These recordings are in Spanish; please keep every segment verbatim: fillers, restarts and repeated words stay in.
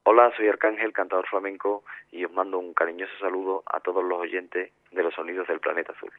Hola, soy Arcángel, cantador flamenco, y os mando un cariñoso saludo a todos los oyentes de los sonidos del planeta azul.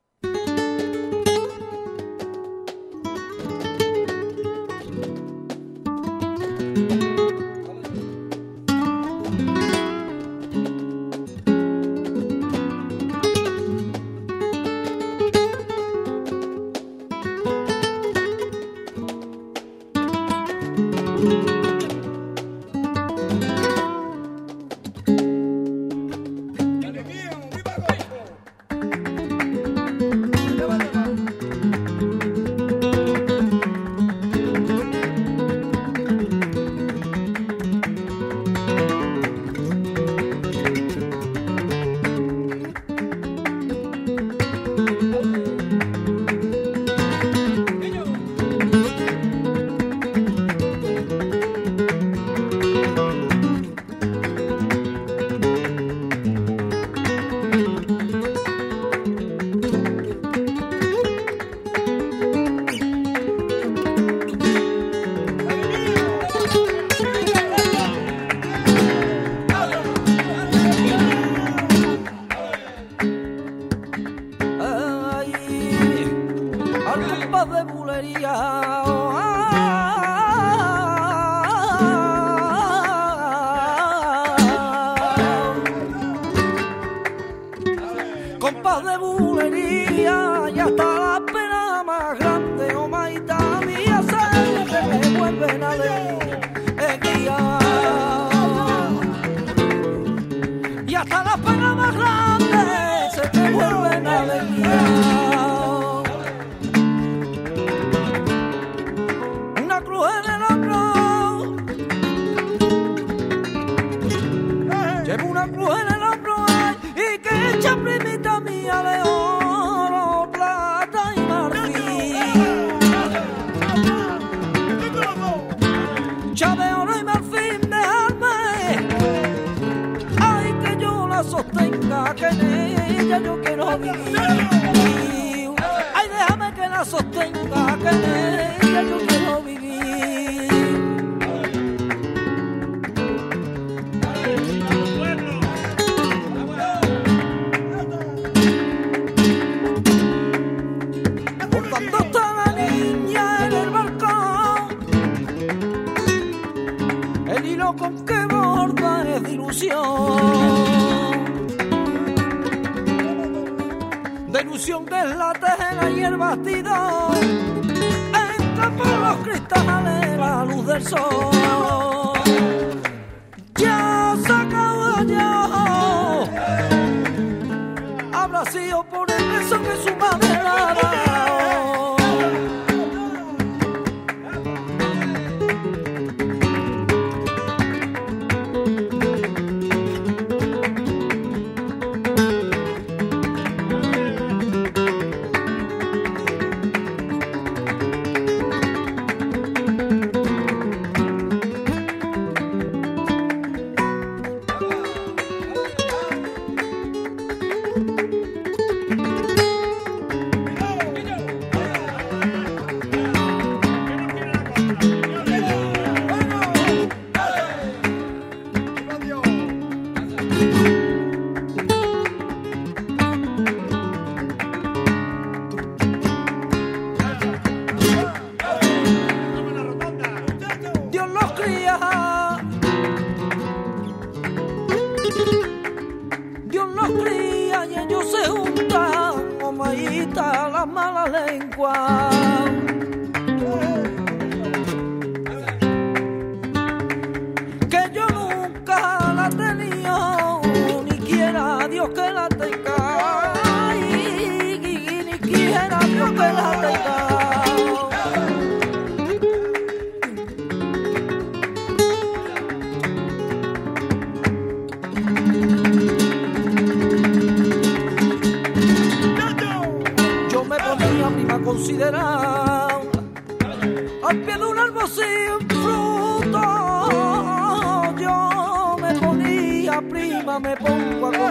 Me pongo a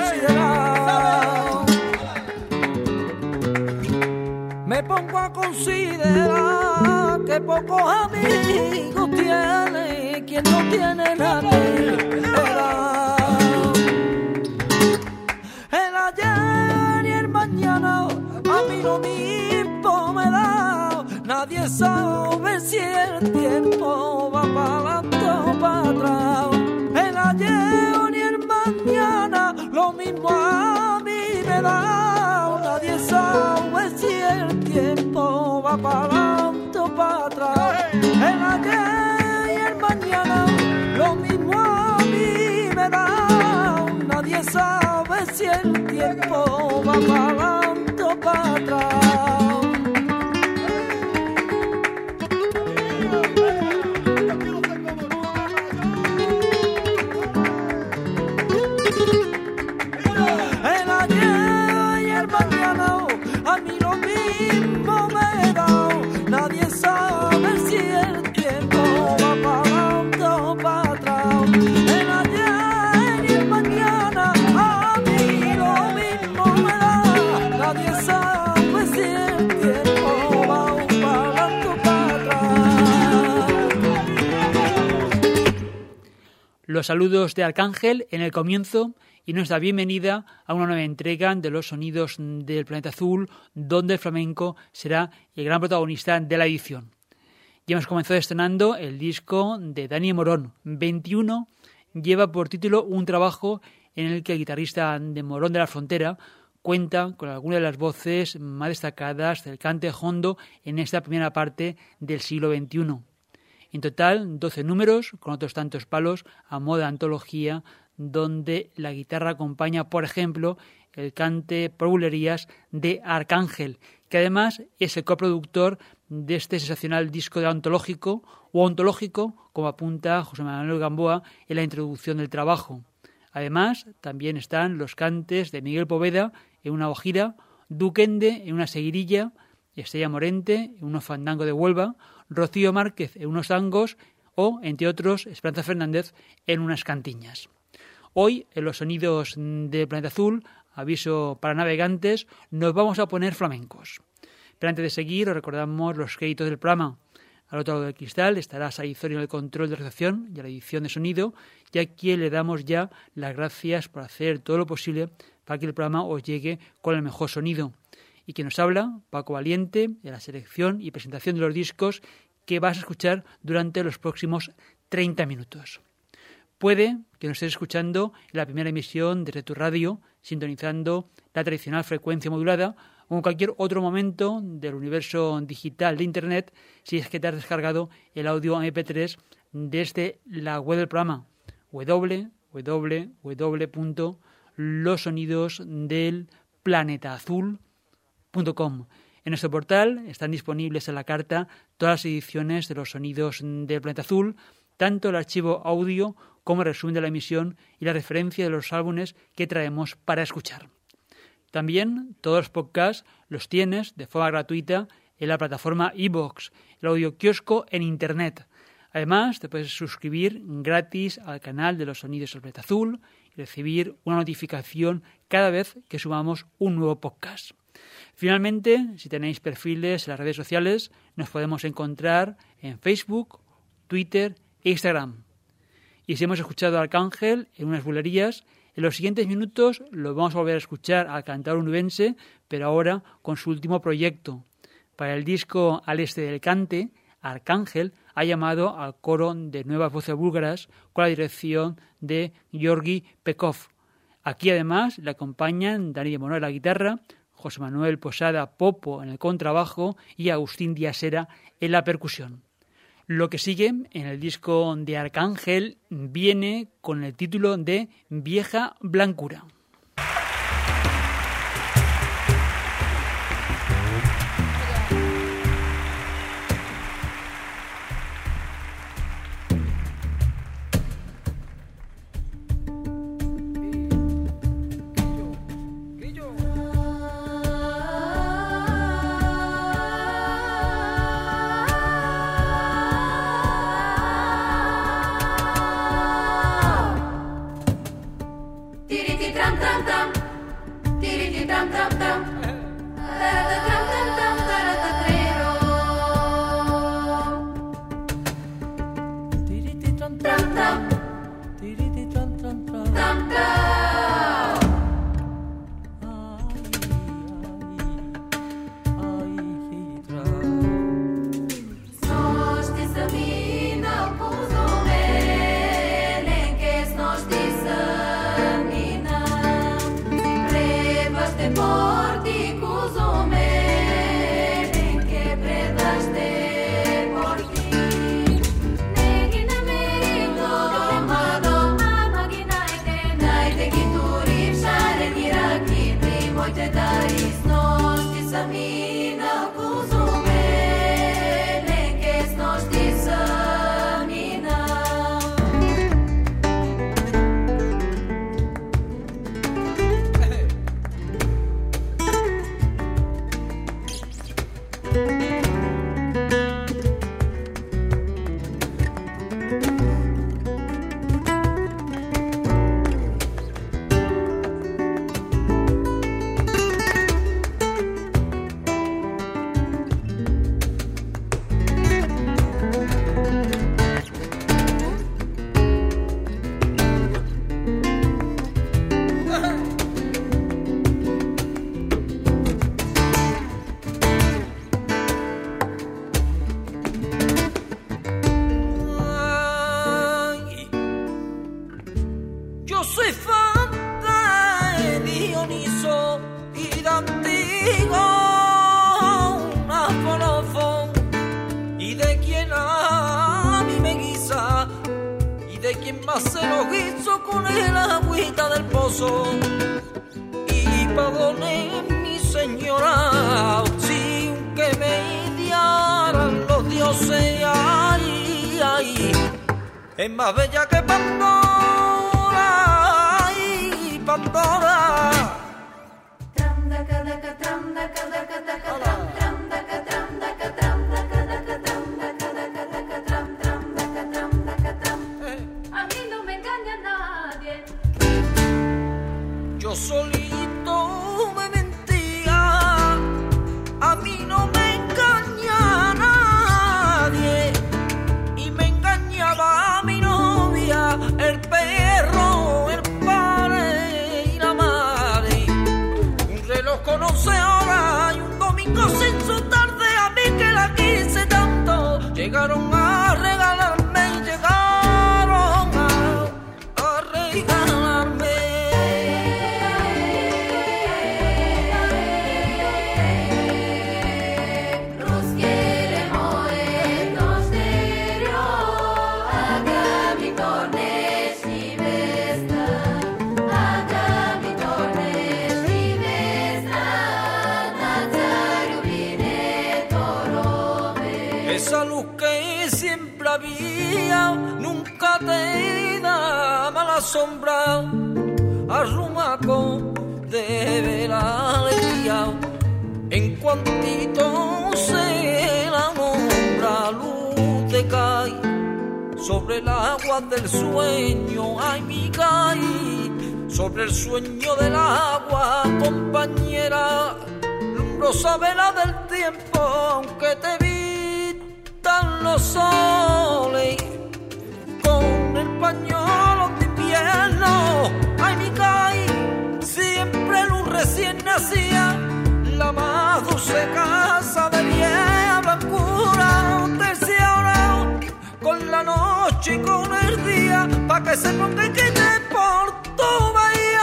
considerar, me pongo a considerar que pocos amigos tiene quien no tiene nadie. tiempo va para adelante o para atrás. El ayer y el mañana a mí lo mismo me da. Nadie sabe si el tiempo va para adelante o para atrás. El ayer y el mañana a mí lo mismo me da. Nadie sabe si el tiempo va para adelante o para atrás. Los saludos de Arcángel en el comienzo y nuestra bienvenida a una nueva entrega de los sonidos del Planeta Azul, donde el flamenco será el gran protagonista de la edición. Ya hemos comenzado estrenando el disco de Dani Morón. veintiuno lleva por título un trabajo en el que el guitarrista de Morón de la Frontera cuenta con algunas de las voces más destacadas del cante hondo en esta primera parte del siglo veintiuno. En total, doce números, con otros tantos palos a modo de antología, donde la guitarra acompaña, por ejemplo, el cante por bulerías de Arcángel, que además es el coproductor de este sensacional disco de ontológico o ontológico, como apunta José Manuel Gamboa en la introducción del trabajo. Además, también están los cantes de Miguel Poveda en una ojira, Duquende en una seguirilla, Estrella Morente en unos fandango de Huelva, Rocío Márquez en unos tangos o, entre otros, Esperanza Fernández en unas cantiñas. Hoy, en los sonidos del Planeta Azul, aviso para navegantes, nos vamos a poner flamencos. Pero antes de seguir, os recordamos los créditos del programa. Al otro lado del cristal estará Saizori en el control de realización y a la edición de sonido, y a quien le damos ya las gracias por hacer todo lo posible para que el programa os llegue con el mejor sonido. Y quien nos habla, Paco Valiente, en la selección y presentación de los discos que vas a escuchar durante los próximos treinta minutos. Puede que nos estés escuchando en la primera emisión de tu radio, sintonizando la tradicional frecuencia modulada, o en cualquier otro momento del universo digital de Internet, si es que te has descargado el audio eme pe tres desde la web del programa, doble u doble u doble u punto los sonidos del planeta azul punto com. En nuestro portal están disponibles a la carta todas las ediciones de los sonidos del Planeta Azul, tanto el archivo audio como el resumen de la emisión y la referencia de los álbumes que traemos para escuchar. También todos los podcasts los tienes de forma gratuita en la plataforma iVoox, el audio kiosco en Internet. Además, te puedes suscribir gratis al canal de los sonidos del Planeta Azul y recibir una notificación cada vez que subamos un nuevo podcast. Finalmente, si tenéis perfiles en las redes sociales, nos podemos encontrar en Facebook, Twitter e Instagram. Y si hemos escuchado a Arcángel en unas bulerías, en los siguientes minutos lo vamos a volver a escuchar al cantador onubense, pero ahora con su último proyecto. Para el disco Al Este del Cante, Arcángel ha llamado al coro de nuevas voces búlgaras con la dirección de Georgi Pekov. Aquí además le acompañan Dani Morón en la guitarra, José Manuel Posada Popo en el contrabajo y Agustín Diasera en la percusión. Lo que sigue en el disco de Arcángel viene con el título de Vieja Blancura. Night. soy fan de Dioniso y de Antígona Forofón, y de quien a mí me guisa, y de quien más se lo guiso con el agüita del pozo. Y perdone mi señora, si que me idearan los dioses, ay, ay, es más bella que Pandora, ay, Pandora. A mí no me engaña nadie. Yo solito me mentía, a mí no me engaña nadie, y me engañaba mi novia, el perro, el padre y la madre. Un reloj conoce ahora y un domingo sin su tarde, a mí que la quise tanto, llegaron a regalarme y llegaron a, a regalarme. Esa luz que siempre había nunca te da mala sombra, arrumaco de ver alegría, en cuantito se la nombra, luz de cae sobre el agua del sueño, ay mi cae sobre el sueño del agua, compañera, lumbrosa vela del tiempo, aunque te vi los soles con el pañuelo de invierno, ay mi caí, siempre luz recién nacía, la más dulce casa de vieja blancura, terciada con la noche y con el día, pa' que se ponga y quite por tu bahía.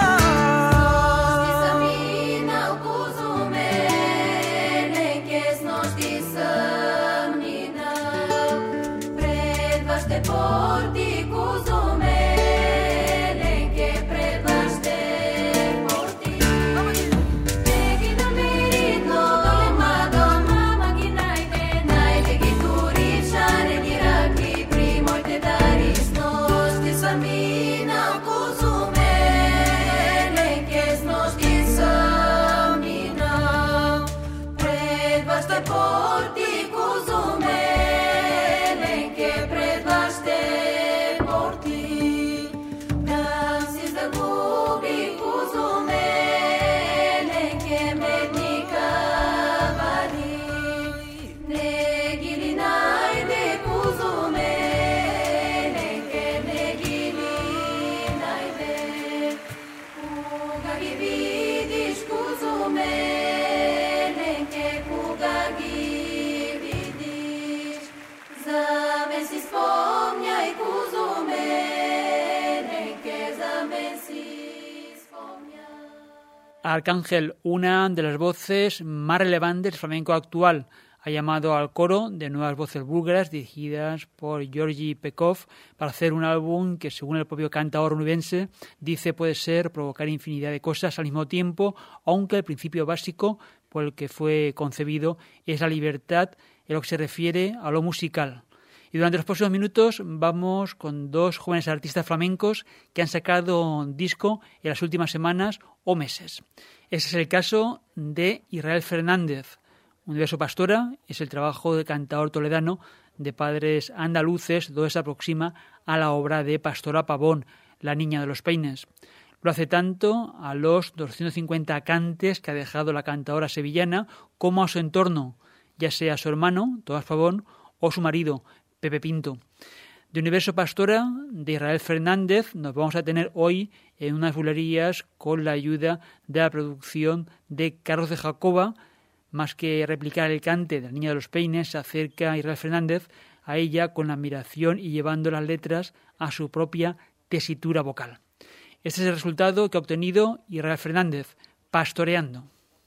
Porti cuzumele che prebaște porti. Neki da merito dole madonna maginaite naite che turiciare diraki primo te daris nos ti samina cuzumele che nos ti samina prebaște porti cuzumele. Arcángel, una de las voces más relevantes del flamenco actual, ha llamado al coro de nuevas voces búlgaras dirigidas por Georgi Pekov para hacer un álbum que, según el propio cantador onubense, dice puede ser provocar infinidad de cosas al mismo tiempo, aunque el principio básico por el que fue concebido es la libertad en lo que se refiere a lo musical. Y durante los próximos minutos vamos con dos jóvenes artistas flamencos que han sacado un disco en las últimas semanas o meses. Ese es el caso de Israel Fernández. Universo Pastora es el trabajo del cantador toledano de padres andaluces, donde se aproxima a la obra de Pastora Pavón, La Niña de los Peines. Lo hace tanto a los doscientos cincuenta cantes que ha dejado la cantadora sevillana como a su entorno, ya sea su hermano, Tomás Pavón, o su marido, Pepe Pinto. De Universo Pastora, de Israel Fernández, nos vamos a tener hoy en unas bulerías con la ayuda de la producción de Carlos de Jacoba. Más que replicar el cante de La Niña de los Peines, se acerca Israel Fernández a ella con admiración y llevando las letras a su propia tesitura vocal. Este es el resultado que ha obtenido Israel Fernández, Pastoreando.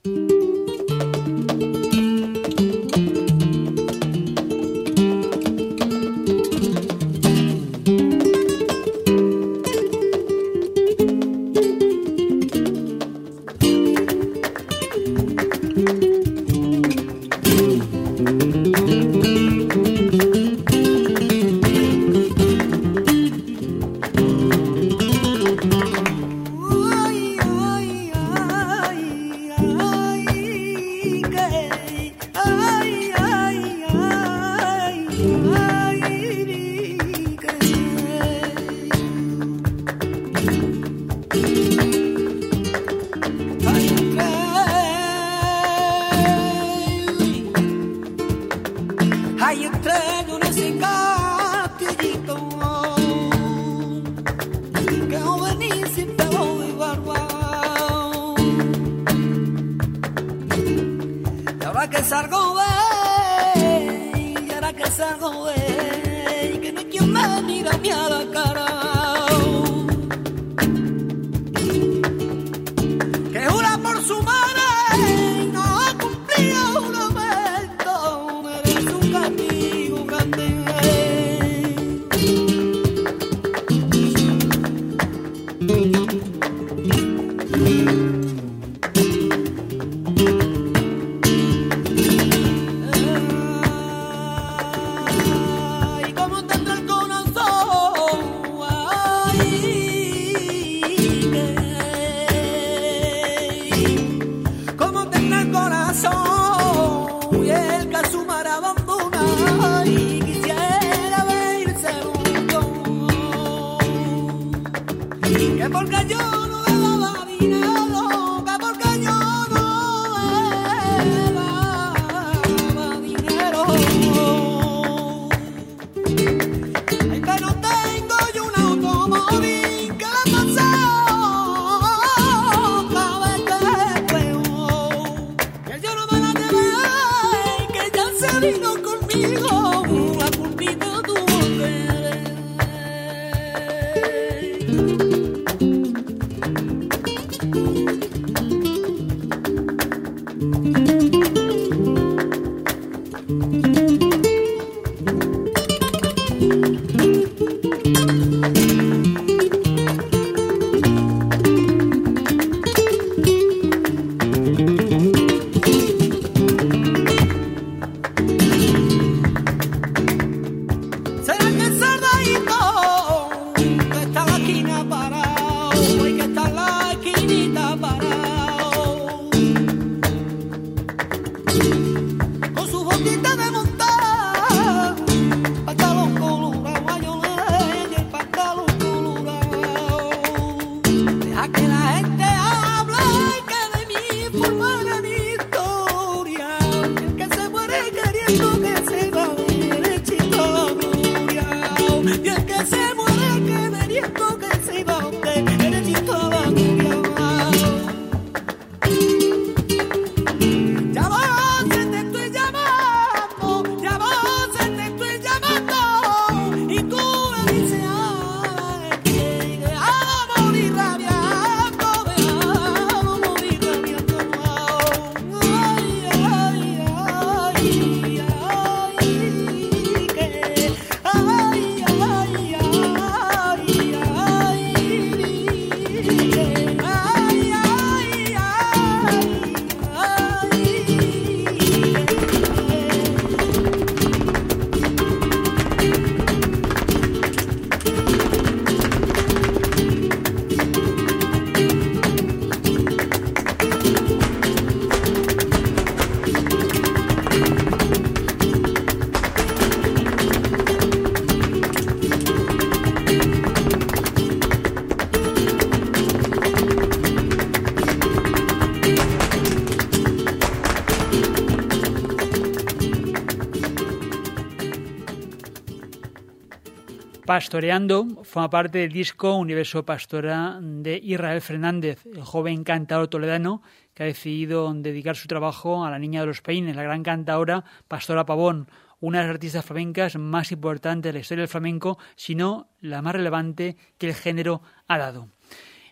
Pastoreando forma parte del disco Universo Pastora de Israel Fernández, el joven cantador toledano que ha decidido dedicar su trabajo a la Niña de los Peines, la gran cantadora Pastora Pavón, una de las artistas flamencas más importantes de la historia del flamenco, si no la más relevante que el género ha dado.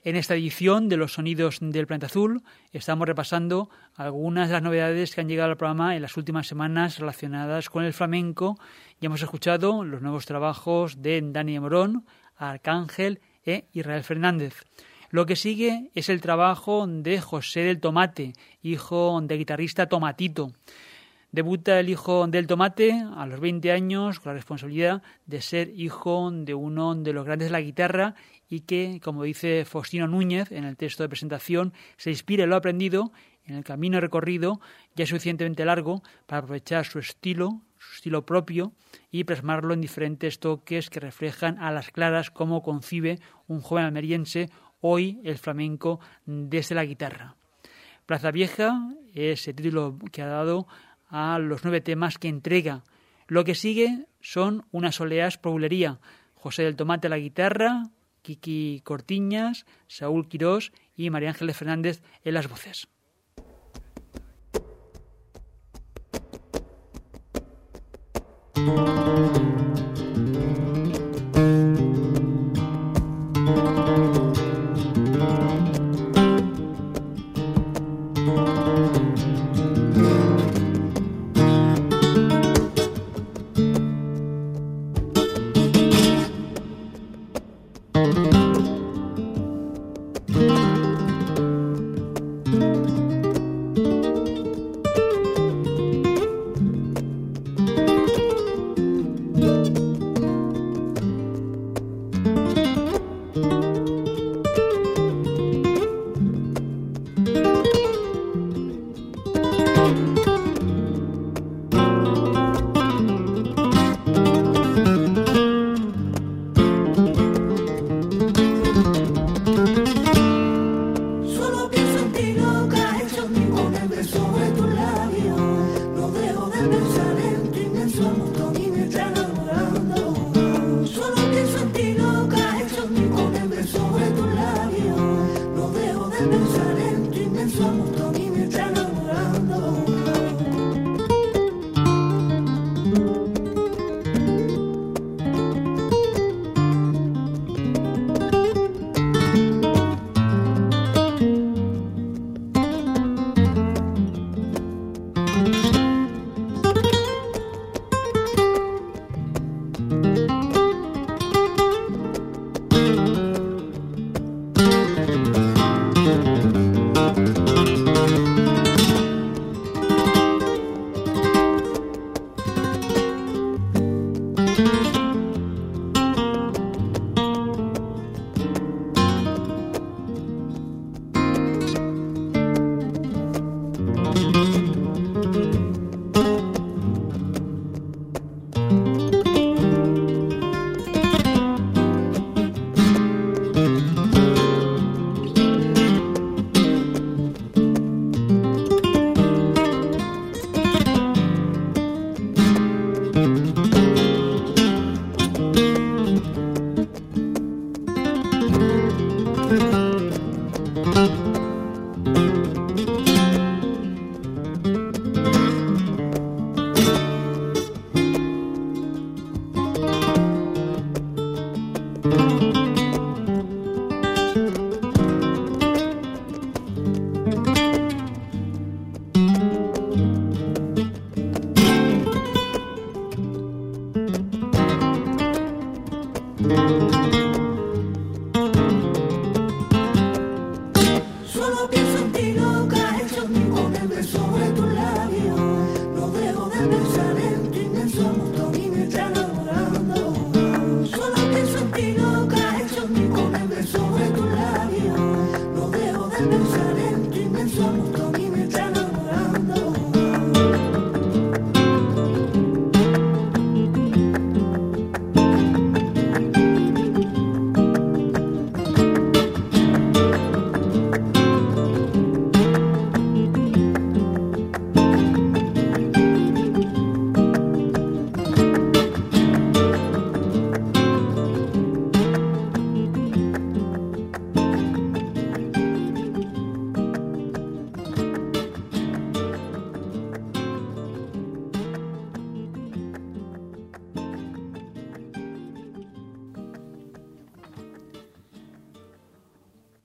En esta edición de los Sonidos del Planeta Azul estamos repasando algunas de las novedades que han llegado al programa en las últimas semanas relacionadas con el flamenco. Ya hemos escuchado los nuevos trabajos de Dani Morón, Arcángel e Israel Fernández. Lo que sigue es el trabajo de José del Tomate, hijo del guitarrista Tomatito. Debuta el hijo del Tomate a los veinte años con la responsabilidad de ser hijo de uno de los grandes de la guitarra y que, como dice Faustino Núñez en el texto de presentación, se inspira en lo aprendido en el camino recorrido ya suficientemente largo para aprovechar su estilo, su estilo propio y plasmarlo en diferentes toques que reflejan a las claras cómo concibe un joven almeriense hoy el flamenco desde la guitarra. Plaza Vieja es el título que ha dado a los nueve temas que entrega. Lo que sigue son unas oleas por bulería. José del Tomate a la guitarra, Kiki Cortiñas, Saúl Quirós y María Ángeles Fernández en las voces.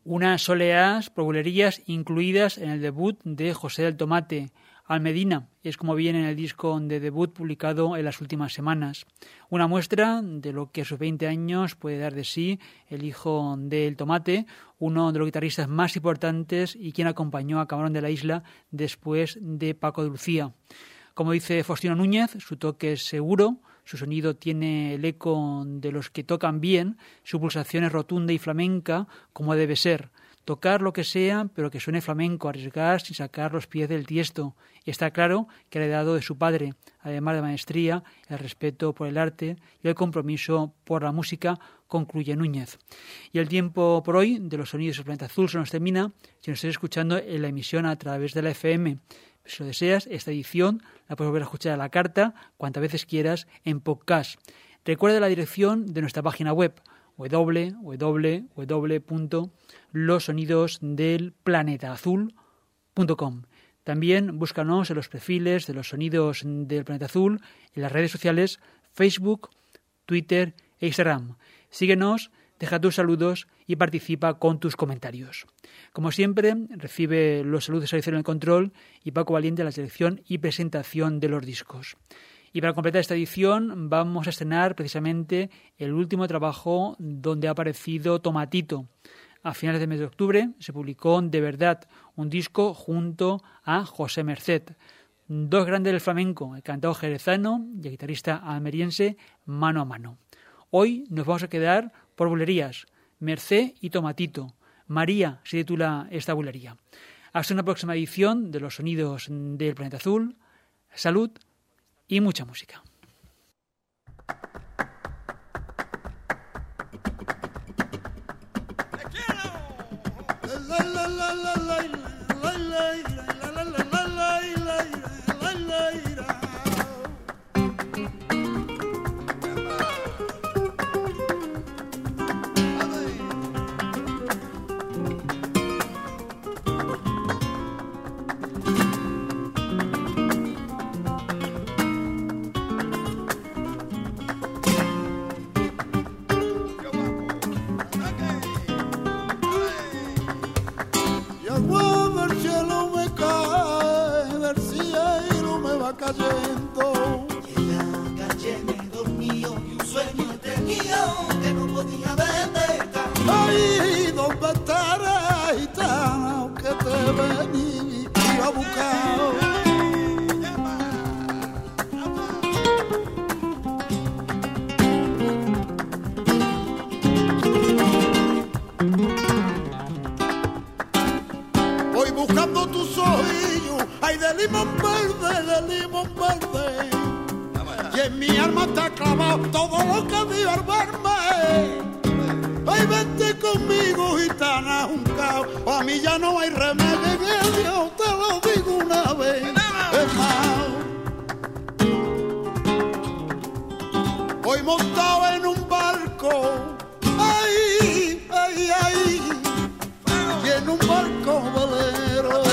Unas soleás por bulerías incluidas en el debut de José del Tomate. Almedina es como viene en el disco de debut publicado en las últimas semanas. Una muestra de lo que a sus veinte años puede dar de sí el hijo del Tomate, uno de los guitarristas más importantes y quien acompañó a Camarón de la Isla después de Paco de Lucía. Como dice Faustino Núñez, su toque es seguro, su sonido tiene el eco de los que tocan bien, su pulsación es rotunda y flamenca como debe ser. Tocar lo que sea, pero que suene flamenco, arriesgar sin sacar los pies del tiesto. Y está claro que ha heredado de su padre, además de maestría, el respeto por el arte y el compromiso por la música, concluye Núñez. Y el tiempo por hoy de los sonidos del planeta azul se nos termina si nos estás escuchando en la emisión a través de la F M. Si lo deseas, esta edición la puedes volver a escuchar a la carta cuantas veces quieras en podcast. Recuerda la dirección de nuestra página web, doble u doble u doble u punto los sonidos del planeta azul punto com. También búscanos en los perfiles de los sonidos del planeta azul en las redes sociales Facebook, Twitter e Instagram. Síguenos, deja tus saludos y participa con tus comentarios. Como siempre, recibe los saludos de Alicia en el control y Paco Valiente en la selección y presentación de los discos. Y para completar esta edición vamos a estrenar precisamente el último trabajo donde ha aparecido Tomatito. A finales del mes de octubre se publicó De Verdad, un disco junto a José Merced. Dos grandes del flamenco, el cantador jerezano y el guitarrista almeriense Mano a Mano. Hoy nos vamos a quedar por bulerías, Merced y Tomatito. María se titula esta bulería. Hasta una próxima edición de Los Sonidos del Planeta Azul. Salud y mucha música. Cayendo. Y en la calle me dormía y un sueño tenía que no podía detectar. Ay, ¿dónde estarás, gitana, que te vení y iba a buscar? Voy buscando tus ojillos, ay, de limón verde, de limón verde. Y en mi alma está clavado todo lo que dio al verme. Ay, vente conmigo, gitana, juncao. A mí ya no hay remedio en Dios, te lo digo una vez. Es más, voy montado en un barco. Ay, ay, ay. Y en un barco velero.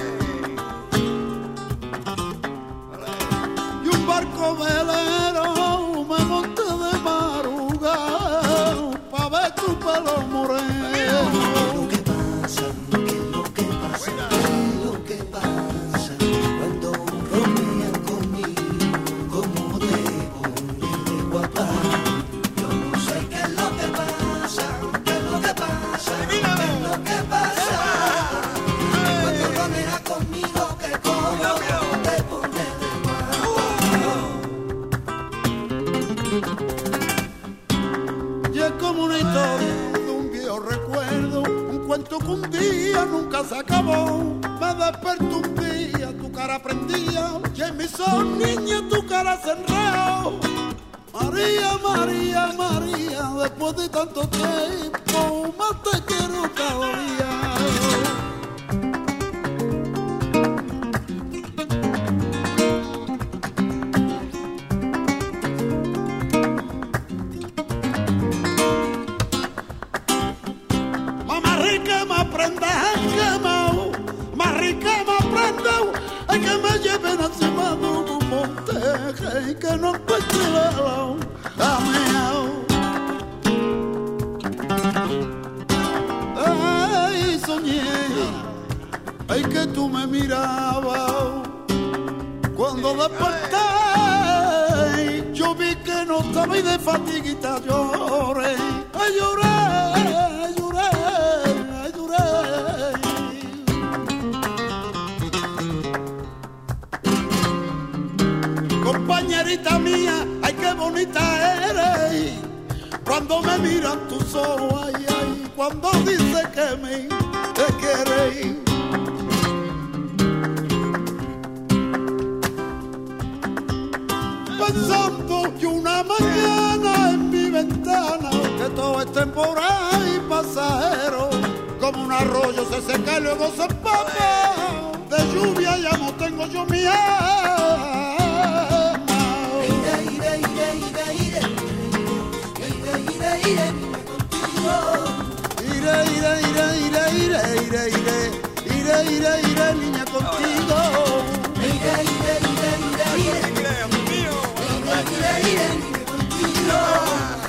Barco velero, me monté de madrugada pa' ver tu pelo moreno. Lo que pasa, ¿qué es lo que pasa? ¿Qué es lo que pasa? Cuando bromean conmigo, como te pones de guapa. Yo no sé qué es lo que pasa, qué es lo que pasa, qué es lo que pasa. Cuando bromean conmigo, que como te pones de y es como una historia de un viejo recuerdo, un cuento que un día nunca se acabó. Me despertó un día, tu cara prendía, y en mis ojos, niña, tu cara se enredó. María, María, María, después de tanto tiempo, más te quiero cada día. Hay que me lleven encima de un monte y que no encuentre lado a mí. ay que tú me mirabas. Cuando desperté, yo vi que no estaba y de fatiguita lloré, ay lloré, ay lloré, ay lloré. Compañerita mía, ay qué bonita eres, cuando me miran tus ojos, ay, ay, cuando dice que me te quieres. Pensando que una mañana en mi ventana, que todo es temporal y pasajero, como un arroyo se seca y luego se empapa, de lluvia ya no tengo yo mi alma. Iré, iré, iré, iré, iré, iré, iré, iré, contigo. Iré, iré, iré, iré, iré, iré, iré, iré, iré, iré, niña contigo. Iré, iré, iré, iré, iré, iré, iré, iré, iré, contigo.